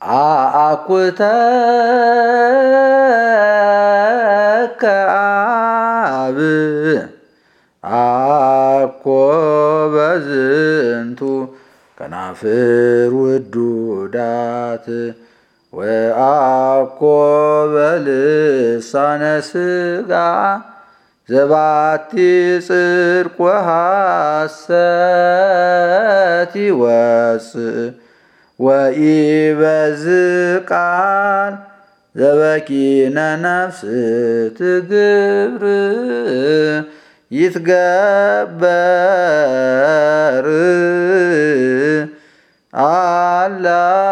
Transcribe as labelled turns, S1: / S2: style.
S1: አአኩተከ አብ አኮ በዝንቱ ከናፍር ውዱዳት ወአኮ በልሳነ ሥጋ ዘባቲ ጽድቅ ወሐሰት ይወፅእ ወኢበዝእ ቃል ዘበኪነ ነፍስ ትግብር ይትገበር አላ